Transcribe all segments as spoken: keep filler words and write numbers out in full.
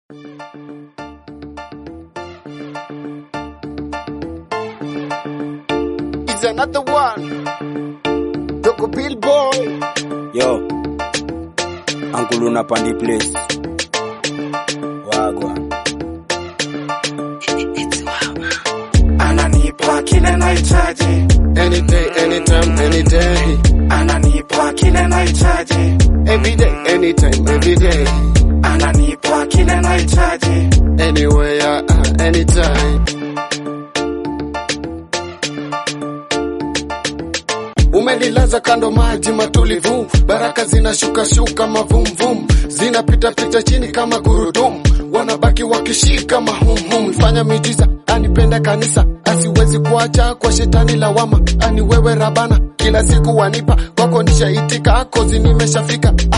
It's another one. Doko Bill Boy. Yo, Uncle Luna Pandi place. Wagwan. Ananipa kile nahitaji. Any day, anytime, any day. Ananipa kile nahitaji. Every day, anytime, every day. Ananipa kile nahitaji. Anywhere, uh, anytime. Umenilaza kando maji matulivu, baraka zinashuka shuka mavum vum, zinapita pita chini kama gurudumu, wanabaki wakishika mahum hum. Fanya miujiza, anipenda kanisa, asiwezi kuacha kwa shetani lawama, ani wewe Rabana, kila siku wanipa, kwako nishaitika, kozi nimeshafika. Ah.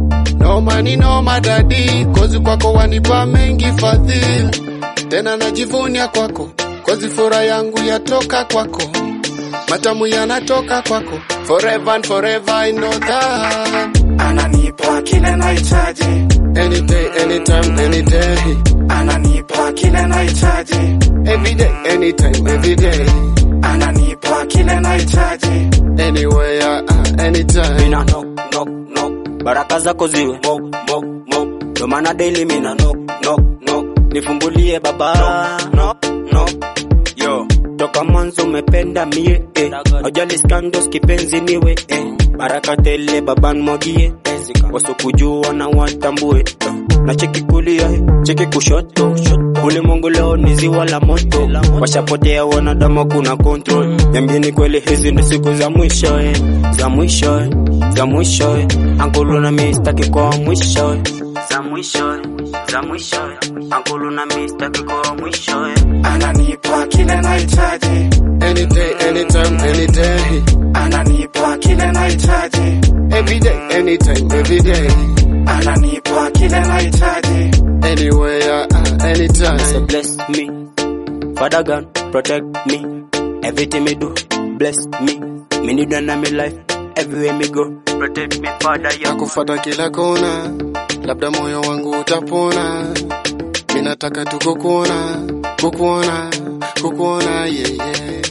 No money no madadi, kozi kwako wanipa mengi fadhili, tena najivunia kwako, kozi furaha yangu yatoka kwako, matamu yanatoka kwako, forever and forever I know that. Ananipa kile nahitaji. Any day, anytime, any day. Ananipa kile nahitaji. Every day, anytime, every day. Ananipa kile nahitaji. Anywhere, uh, anytime. Mina knock, knock, knock. Baraka zako ziwe mok, mok, mok. Ndo maana daily mina knock, knock, knock. Nifungulie baba. Knock, knock, yo. Toka mwanzo umependa mie, eh. Hujali scandals kipenzi niwe, eh. Baraka tele baba nmwagie, eh. Wasokujua na watambue, eh. Na cheki kulia, eh. Cheki kushoto, ulimwengu leo ni ziwa la moto. Washapotea wanadamu kuna control. Niambieni kweli hizi ni siku za mwisho, eh. Za mwisho, eh. Za mwisho, eh. Uncle Luna mimi sitaki kwa mwisho, eh. Za mwisho, eh. Za mwisho, eh. Uncle Luna mimi sitaki kwa mwisho, eh. Ananipa kile nahitaji. Any day, anytime, any day. Ananipa kile nahitaji. Every day, anytime, every day. Ananipa kile nahitaji. Anywhere, uh, anytime. So bless me, Father God, protect me. Everything me do, bless me. Me need one in my life, everywhere me go. Protect me, Father, yeah. Nakufuata kila kona, labda moyo wangu utapona. Minataka tu kukuona, kukuona, kukuona, yeah, yeah.